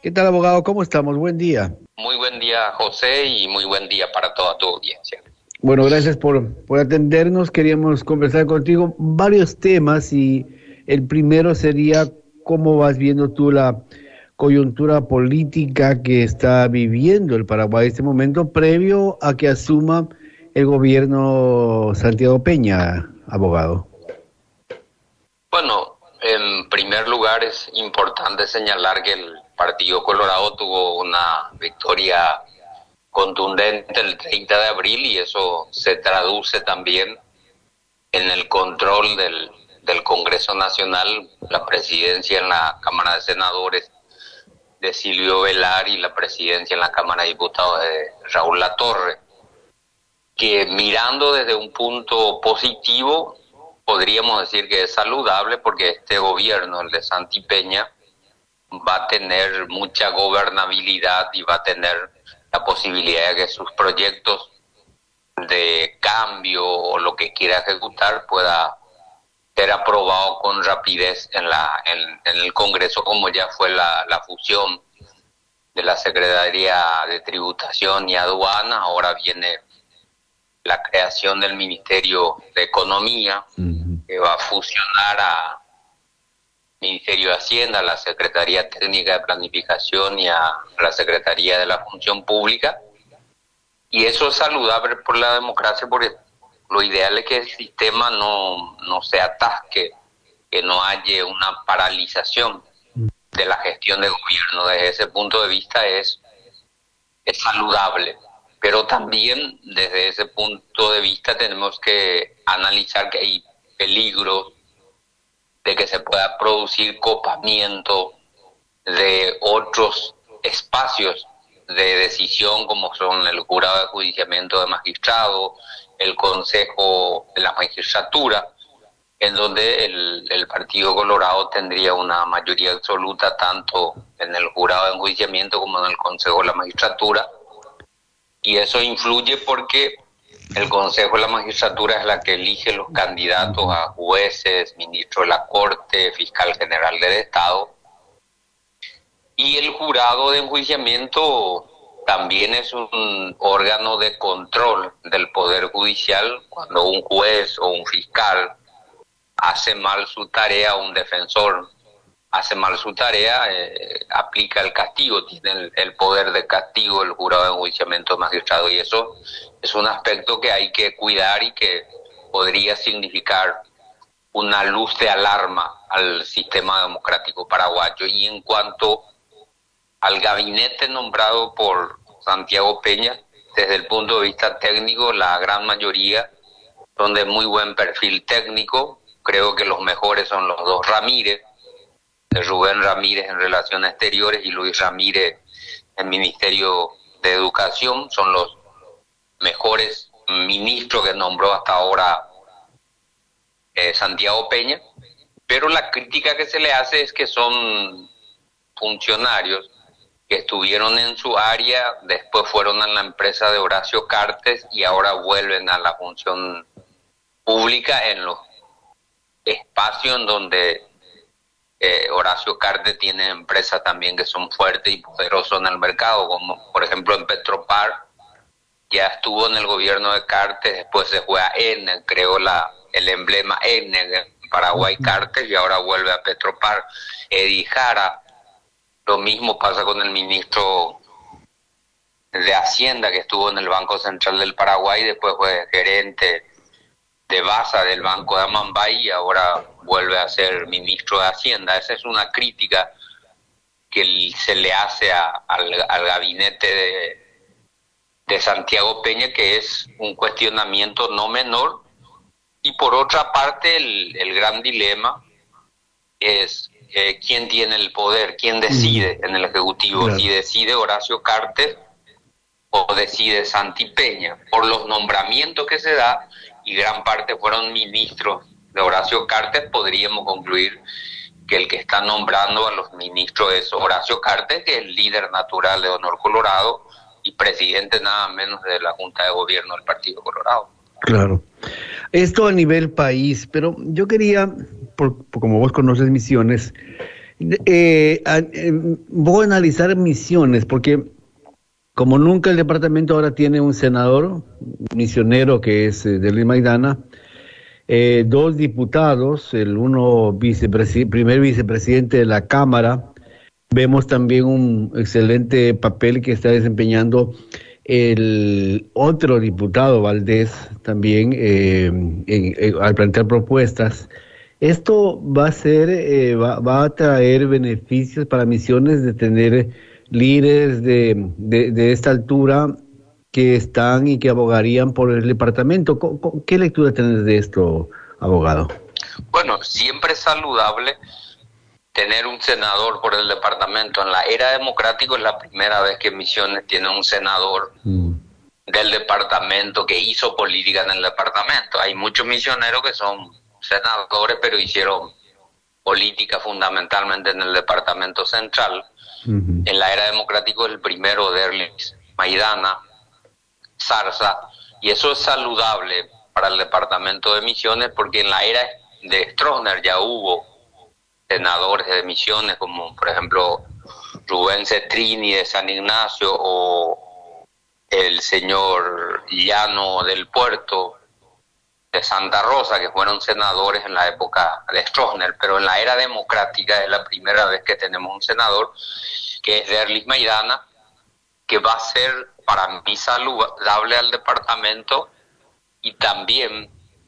¿Qué tal, abogado? ¿Cómo estamos? Buen día. Muy buen día, José, y muy buen día para toda tu audiencia. Bueno, gracias por atendernos. Queríamos conversar contigo varios temas y el primero sería cómo vas viendo tú la coyuntura política que está viviendo el Paraguay en este momento previo a que asuma el gobierno Santiago Peña, abogado. Bueno, en primer lugar es importante señalar que el Partido Colorado tuvo una victoria contundente el 30 de abril y eso se traduce también en el control del Congreso Nacional, la presidencia en la Cámara de Senadores de Silvio Velar y la presidencia en la Cámara de Diputados de Raúl Latorre, que mirando desde un punto positivo, podríamos decir que es saludable porque este gobierno, el de Santi Peña, va a tener mucha gobernabilidad y va a tener la posibilidad de que sus proyectos de cambio o lo que quiera ejecutar pueda ser aprobado con rapidez en el Congreso, como ya fue la fusión de la Secretaría de Tributación y Aduana. Ahora viene la creación del Ministerio de Economía, que va a fusionar a Ministerio de Hacienda, a la Secretaría Técnica de Planificación y a la Secretaría de la Función Pública. Y eso es saludable por la democracia, porque lo ideal es que el sistema no se atasque, que no haya una paralización de la gestión de gobierno. Desde ese punto de vista es saludable. Pero también desde ese punto de vista tenemos que analizar que hay peligros de que se pueda producir copamiento de otros espacios de decisión, como son el jurado de enjuiciamiento de magistrados, el consejo de la magistratura, en donde el Partido Colorado tendría una mayoría absoluta tanto en el jurado de enjuiciamiento como en el consejo de la magistratura. Y eso influye porque el Consejo de la Magistratura es la que elige los candidatos a jueces, ministro de la Corte, fiscal general del Estado. Y el jurado de enjuiciamiento también es un órgano de control del Poder Judicial. Cuando un juez o un fiscal hace mal su tarea, un defensor hace mal su tarea, aplica el castigo, tiene el poder de castigo el jurado de enjuiciamiento magistrado, y eso es un aspecto que hay que cuidar y que podría significar una luz de alarma al sistema democrático paraguayo. Y en cuanto al gabinete nombrado por Santiago Peña, desde el punto de vista técnico, la gran mayoría son de muy buen perfil técnico. Creo que los mejores son los dos Ramírez, Rubén Ramírez en Relaciones Exteriores y Luis Ramírez en Ministerio de Educación. Son los mejores ministros que nombró hasta ahora Santiago Peña, pero la crítica que se le hace es que son funcionarios que estuvieron en su área, después fueron a la empresa de Horacio Cartes y ahora vuelven a la función pública en los espacios en donde Horacio Cartes tiene empresas también que son fuertes y poderosas en el mercado, como por ejemplo en Petropar. Ya estuvo en el gobierno de Cartes, después se fue a Enel, creó el emblema Enel en Paraguay Cartes, y ahora vuelve a Petropar. Edi Jara, lo mismo pasa con el ministro de Hacienda, que estuvo en el Banco Central del Paraguay, después fue gerente de Basa del Banco de Amambay y ahora vuelve a ser ministro de Hacienda. Esa es una crítica que se le hace al gabinete de Santiago Peña, que es un cuestionamiento no menor. Y por otra parte, el gran dilema es quién tiene el poder, quién decide en el Ejecutivo, Claro. si decide Horacio Cartes o decide Santi Peña. Por los nombramientos que se da, y gran parte fueron ministros de Horacio Cartes, podríamos concluir que el que está nombrando a los ministros es Horacio Cartes, que es el líder natural de Honor Colorado y presidente nada menos de la Junta de Gobierno del Partido Colorado. Claro. Esto a nivel país, pero yo quería, como vos conoces Misiones, Voy a analizar Misiones, porque como nunca el departamento ahora tiene un senador misionero que es Derlis Maidana, dos diputados, el uno primer vicepresidente de la Cámara. Vemos también un excelente papel que está desempeñando el otro diputado, Valdés, también al plantear propuestas. Esto va a ser, va a traer beneficios para Misiones de tener líderes de esta altura que están y que abogarían por el departamento. ¿Qué lectura tenés de esto, abogado? Bueno, siempre es saludable tener un senador por el departamento. En la era democrática es la primera vez que Misiones tiene un senador del departamento que hizo política en el departamento. Hay muchos misioneros que son senadores, pero hicieron política fundamentalmente en el departamento central. En la era democrática el primero, Derlis Maidana Zarza, y eso es saludable para el departamento de Misiones, porque en la era de Stroessner ya hubo senadores de Misiones, como por ejemplo Rubén Cetrini de San Ignacio o el señor Llano del Puerto de Santa Rosa, que fueron senadores en la época de Stroessner. Pero en la era democrática es la primera vez que tenemos un senador, que es Derlis Maidana, que va a ser para mí saludable al departamento. Y también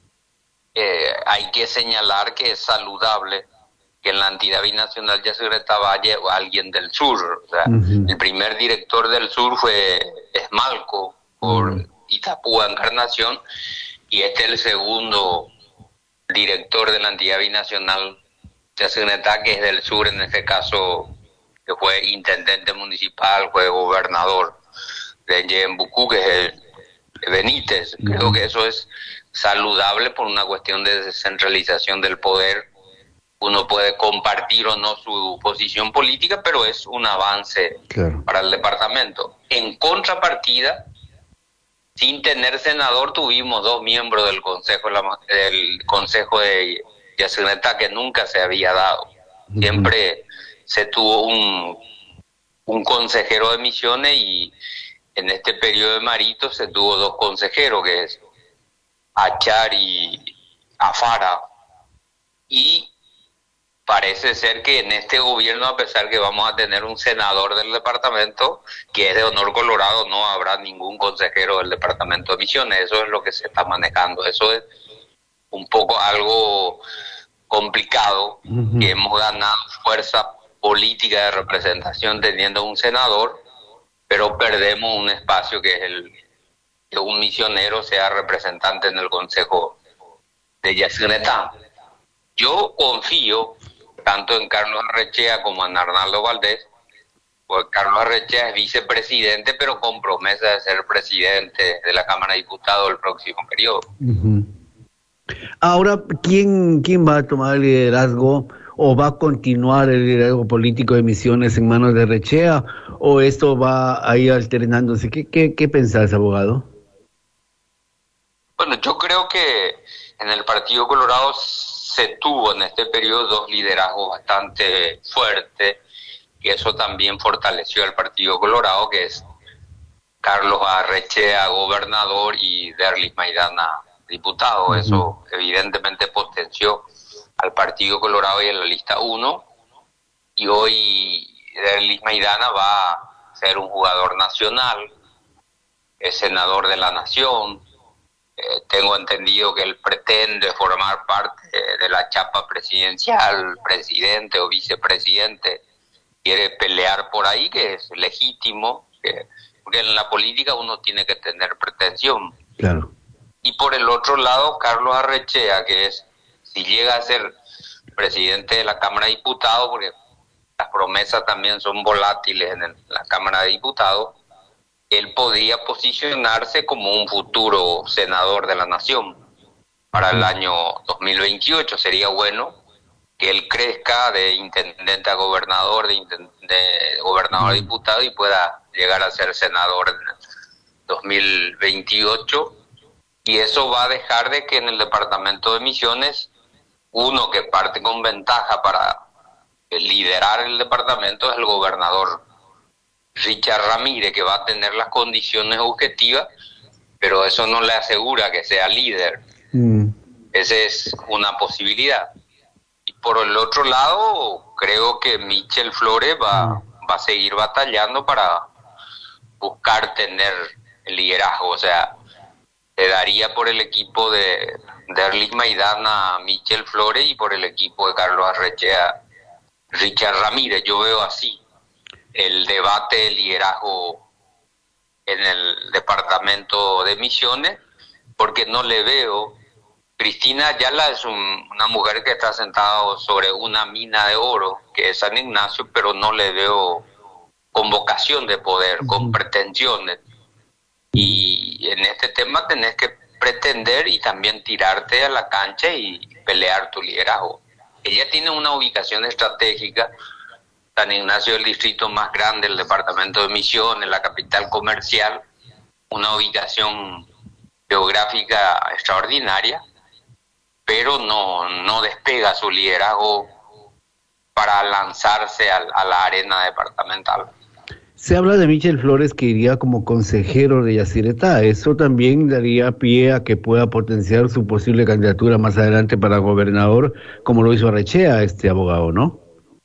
hay que señalar que es saludable que en la entidad binacional Yacyretá vaya alguien del sur. O sea, el primer director del sur fue Esmalco por Itapúa Encarnación, y este es el segundo director de la entidad binacional Yacyretá, que es del sur, en este caso, que fue intendente municipal, fue gobernador de Yembucú, que es el Benítez. Creo que eso es saludable por una cuestión de descentralización del poder. Uno puede compartir o no su posición política, pero es un avance para el departamento. En contrapartida, sin tener senador, tuvimos dos miembros del Consejo de Yacyretá, que nunca se había dado. Siempre se tuvo un consejero de Misiones, y en este periodo de Marito se tuvo dos consejeros, que es Achar y Afara. Y parece ser que en este gobierno, a pesar que vamos a tener un senador del departamento que es de honor colorado, no habrá ningún consejero del departamento de Misiones. Eso es lo que se está manejando. Eso es un poco algo complicado, que hemos ganado fuerza política de representación teniendo un senador, pero perdemos un espacio que es el que un misionero sea representante en el Consejo de Yacyretá. Yo confío tanto en Carlos Arrechea como en Arnaldo Valdés, porque Carlos Arrechea es vicepresidente, pero con promesa de ser presidente de la Cámara de Diputados el próximo periodo. Ahora, ¿quién va a tomar el liderazgo o va a continuar el liderazgo político de Misiones en manos de Arrechea, o esto va a ir alternándose? ¿Qué pensás, abogado? Bueno, yo creo que en el Partido Colorado se tuvo en este periodo dos liderazgos bastante fuertes, y eso también fortaleció al Partido Colorado, que es Carlos Arrechea, gobernador, y Derlis Maidana, diputado. Eso evidentemente potenció al Partido Colorado y a la lista 1, y hoy Derlis Maidana va a ser un jugador nacional, es senador de la nación. Tengo entendido que él pretende formar parte de la chapa presidencial, presidente o vicepresidente, quiere pelear por ahí, que es legítimo, porque en la política uno tiene que tener pretensión. Claro. Y por el otro lado, Carlos Arrechea, que es, si llega a ser presidente de la Cámara de Diputados, porque las promesas también son volátiles en la Cámara de Diputados, él podría posicionarse como un futuro senador de la nación para el año 2028. Sería bueno que él crezca de intendente a gobernador, de gobernador a diputado, y pueda llegar a ser senador en 2028. Y eso va a dejar de que en el departamento de Misiones, uno que parte con ventaja para liderar el departamento es el gobernador Richard Ramírez, que va a tener las condiciones objetivas, pero eso no le asegura que sea líder. Esa es una posibilidad. Y por el otro lado, creo que Michel Flores va a seguir batallando para buscar tener el liderazgo. O sea, le daría por el equipo de Erlich Maidana a Michel Flores y por el equipo de Carlos Arrechea Richard Ramírez. Yo veo así el debate de liderazgo en el departamento de Misiones, porque no le veo. Cristina Ayala es una mujer que está sentada sobre una mina de oro, que es San Ignacio, pero no le veo con vocación de poder, con pretensiones. Y en este tema tenés que pretender y también tirarte a la cancha y pelear tu liderazgo. Ella tiene una ubicación estratégica. San Ignacio es el distrito más grande del departamento de Misiones, la capital comercial, una ubicación geográfica extraordinaria, pero no despega su liderazgo para lanzarse a la arena departamental. Se habla de Michel Flores que iría como consejero de Yacyretá. Eso también daría pie a que pueda potenciar su posible candidatura más adelante para gobernador, como lo hizo Arrechea, este abogado, ¿no?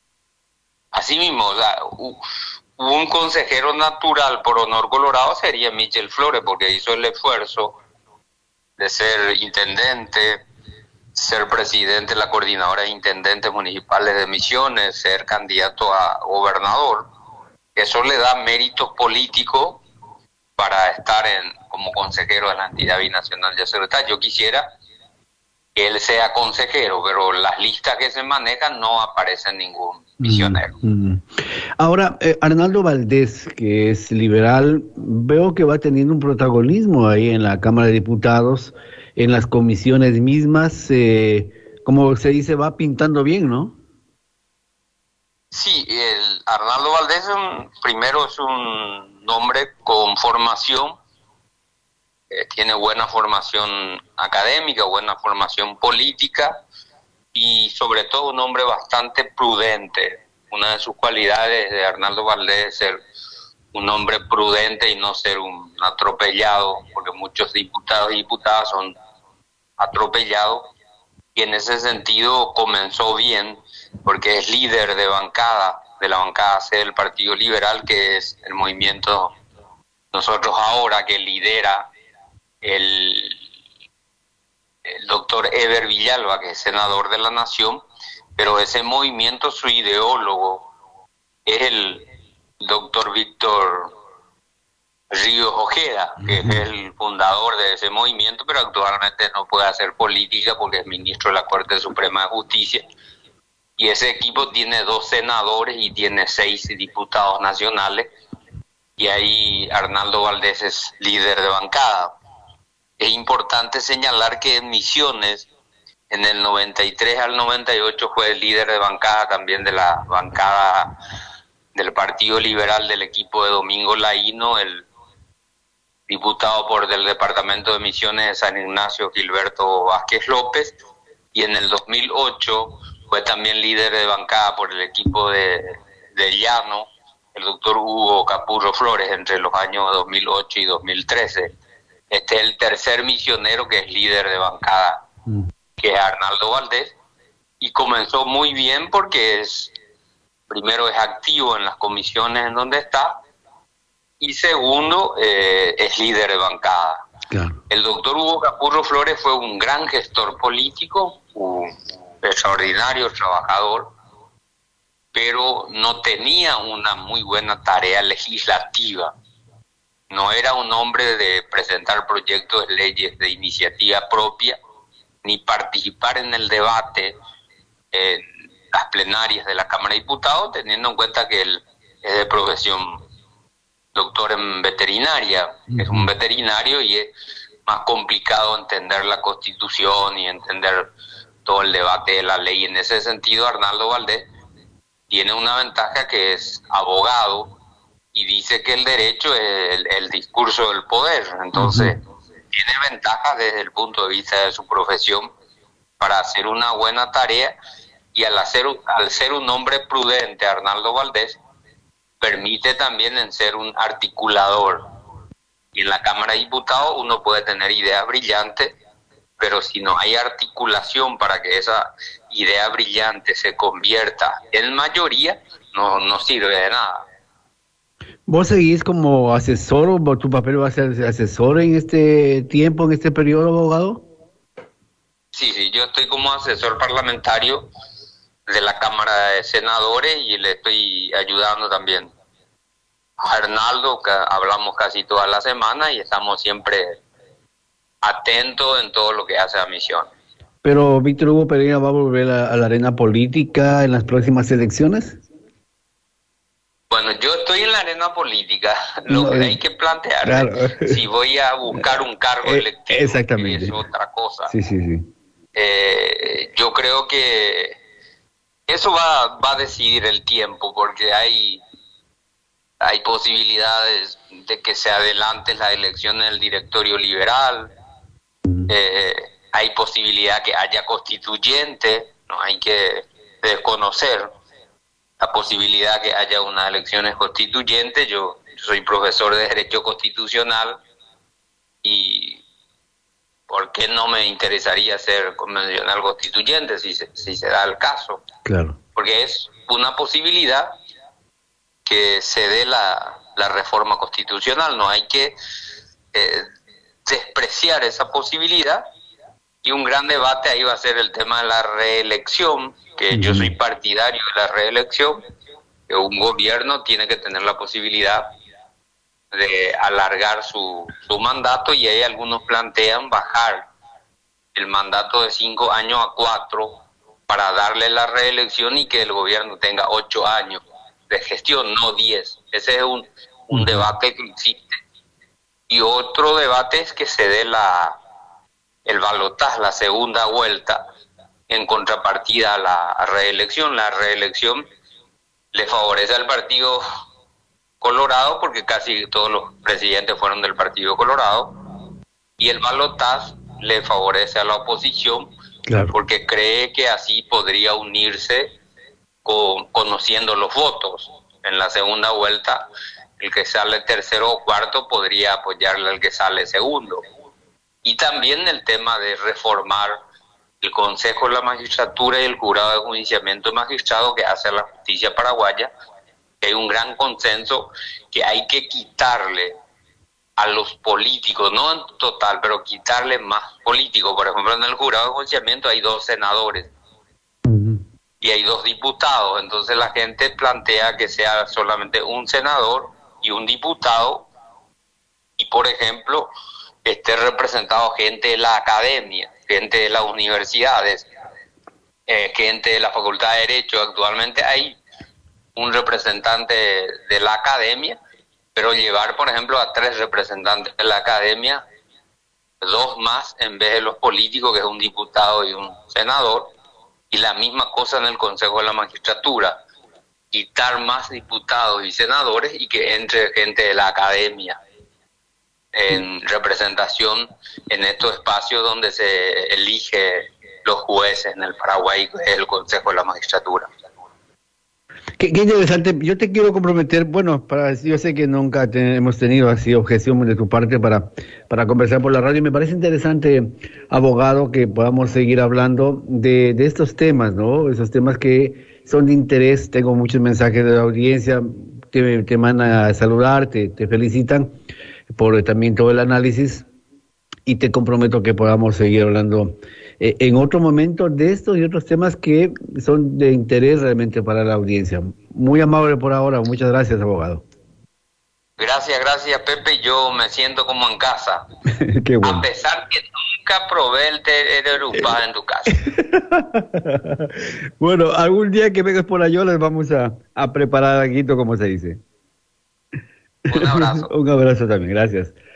Así mismo, o sea, un consejero natural por honor colorado sería Michel Flores, porque hizo el esfuerzo de ser intendente, ser presidente de la coordinadora de intendentes municipales de Misiones, ser candidato a gobernador. Eso le da méritos políticos para estar como consejero de la entidad binacional de Yacyretá. Yo quisiera que él sea consejero, pero las listas que se manejan no aparece ningún misionero. Ahora, Arnaldo Valdés, que es liberal, veo que va teniendo un protagonismo ahí en la Cámara de Diputados, en las comisiones mismas, como se dice, va pintando bien, ¿no? Sí, el Arnaldo Valdés primero es un hombre con formación, tiene buena formación académica, buena formación política y sobre todo un hombre bastante prudente. Una de sus cualidades de Arnaldo Valdés es ser un hombre prudente y no ser un atropellado, porque muchos diputados y diputadas son atropellados, y en ese sentido comenzó bien, porque es líder de bancada, de la bancada C del Partido Liberal, que es el movimiento Nosotros Ahora, que lidera el doctor Eber Villalba, que es senador de la Nación, pero ese movimiento, su ideólogo, es el doctor Víctor Ríos Ojeda, que es el fundador de ese movimiento, pero actualmente no puede hacer política porque es ministro de la Corte Suprema de Justicia. Y ese equipo tiene 2 senadores y tiene 6 diputados nacionales, y ahí Arnaldo Valdés es líder de bancada. Es importante señalar que en Misiones, en el 93 al 98 fue el líder de bancada también de la bancada del Partido Liberal del equipo de Domingo Laíno, el diputado del departamento de Misiones de San Ignacio, Gilberto Vázquez López, y en el 2008 fue también líder de bancada por el equipo de Llano, el doctor Hugo Capurro Flores, entre los años 2008 y 2013. Este es el tercer misionero que es líder de bancada, que es Arnaldo Valdés, y comenzó muy bien porque primero es activo en las comisiones en donde está, y segundo, es líder de bancada. Claro. El doctor Hugo Capurro Flores fue un gran gestor político, un extraordinario trabajador, pero no tenía una muy buena tarea legislativa. No era un hombre de presentar proyectos de leyes de iniciativa propia, ni participar en el debate en las plenarias de la Cámara de Diputados, teniendo en cuenta que él es de profesión doctor en veterinaria, es un veterinario y es más complicado entender la Constitución y entender todo el debate de la ley. En ese sentido, Arnaldo Valdés tiene una ventaja, que es abogado y dice que el derecho es el discurso del poder. Entonces, tiene ventajas desde el punto de vista de su profesión para hacer una buena tarea, y al ser un hombre prudente, Arnaldo Valdés, permite también en ser un articulador. Y en la Cámara de Diputados uno puede tener ideas brillantes, pero si no hay articulación para que esa idea brillante se convierta en mayoría, no sirve de nada. ¿Vos seguís como asesor o tu papel va a ser asesor en este tiempo, en este periodo, abogado? Sí, yo estoy como asesor parlamentario de la Cámara de Senadores y le estoy ayudando también a Arnaldo, que hablamos casi toda la semana y estamos siempre atentos en todo lo que hace a Misión. Pero Víctor Hugo Pereira va a volver a la arena política en las próximas elecciones. Bueno, yo estoy en la arena política, lo que hay que plantear, claro, si voy a buscar un cargo electivo, exactamente, es otra cosa. Sí. Yo creo que eso va a decidir el tiempo, porque hay posibilidades de que se adelante la elección en el directorio liberal, hay posibilidad que haya constituyente, no hay que desconocer la posibilidad que haya unas elecciones constituyentes. Yo soy profesor de Derecho Constitucional y ¿por qué no me interesaría ser convencional constituyente si se da el caso? Claro. Porque es una posibilidad que se dé la reforma constitucional, no hay que despreciar esa posibilidad. Y un gran debate ahí va a ser el tema de la reelección, que yo soy partidario de la reelección, que un gobierno tiene que tener la posibilidad de alargar su mandato, y ahí algunos plantean bajar el mandato de 5 años a 4 para darle la reelección y que el gobierno tenga 8 años de gestión, no 10. Ese es un debate que existe. Y otro debate es que se dé el balotaje, la segunda vuelta, en contrapartida a la reelección. La reelección le favorece al Partido Colorado porque casi todos los presidentes fueron del Partido Colorado, y el balotaje le favorece a la oposición, claro, porque cree que así podría unirse conociendo los votos. En la segunda vuelta, el que sale tercero o cuarto podría apoyarle al que sale segundo. Y también el tema de reformar el Consejo de la Magistratura y el Jurado de Enjuiciamiento de Magistrados que hace la justicia paraguaya, que hay un gran consenso que hay que quitarle a los políticos, no en total, pero quitarle más políticos. Por ejemplo, en el Jurado de Enjuiciamiento hay 2 senadores y hay 2 diputados, entonces la gente plantea que sea solamente un senador y un diputado, y por ejemplo esté representado gente de la academia, gente de las universidades, gente de la Facultad de Derecho. Actualmente hay un representante de la academia, pero llevar, por ejemplo, a 3 representantes de la academia, 2 más en vez de los políticos, que es un diputado y un senador, y la misma cosa en el Consejo de la Magistratura, quitar más diputados y senadores y que entre gente de la academia en representación en estos espacios donde se elige los jueces en el Paraguay, que es el Consejo de la Magistratura. Qué interesante. Yo te quiero comprometer, bueno, yo sé que nunca hemos tenido así objeción de tu parte para conversar por la radio. Me parece interesante, abogado, que podamos seguir hablando de estos temas, ¿no? Esos temas que son de interés. Tengo muchos mensajes de la audiencia, te mandan a saludar, te felicitan por también todo el análisis, y te comprometo que podamos seguir hablando en otro momento de estos y otros temas que son de interés realmente para la audiencia. Muy amable por ahora, muchas gracias, abogado. Gracias, Pepe, yo me siento como en casa. Qué bueno. A pesar que nunca probé el tererupá en tu casa. Bueno, algún día que vengas por allá les vamos a preparar algo, como se dice. Un abrazo. Un abrazo también, gracias.